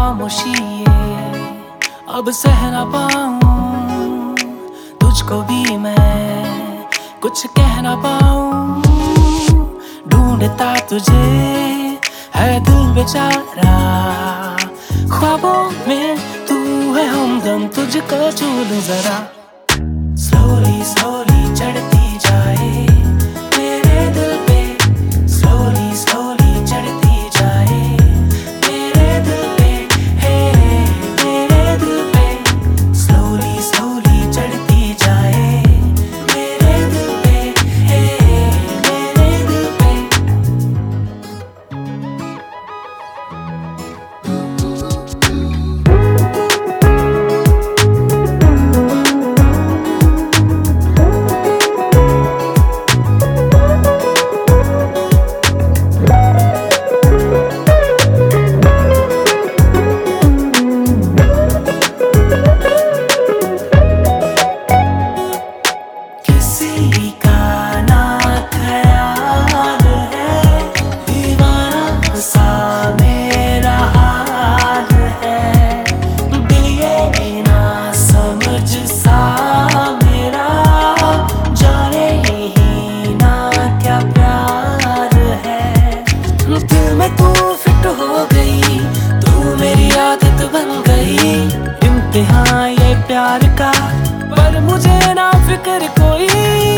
खामोशी ये अब सह ना पाऊं, तुझको भी मैं कुछ कह ना पाऊं। ढूंढता तुझे है दिल बेचारा, ख्वाबों में तू है हमदम, तुझको छू लूं जरा। स्लोली स्लोली चढ़ती जाए मेरे दिल पे, स्लोली स्लोली चढ़ती जाए मेरे दिल पे, हे मेरे दिल पे। स्लोली स्लोली चढ़ती जाए मेरे दिल पे, हे मेरे दिल पे। किसी का ना ख्याल है, दीवाना सा मेरा हाल है। दिल ये ना समझ सा मेरा, जाने ही ना क्या प्यार है। दिल में तू फिट हो गई, तू मेरी आदत बन गई। इम्तिहान ये प्यार का, पर मुझे ना फिक्र कोई।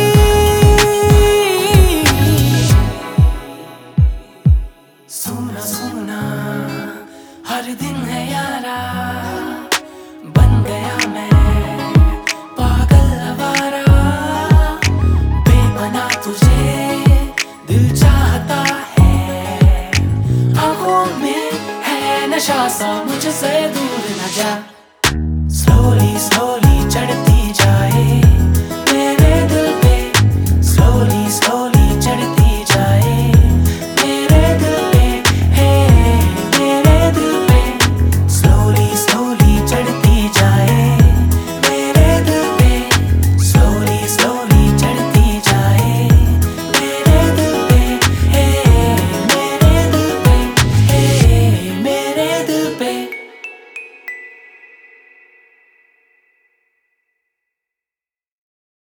सुना सुना हर दिन है यारा, बन गया मैं पागल आवारा। बेपनाह तुझे दिल चाहता है, आँखों में है नशा सा, मुझसे दूर न जा। Slowly slowly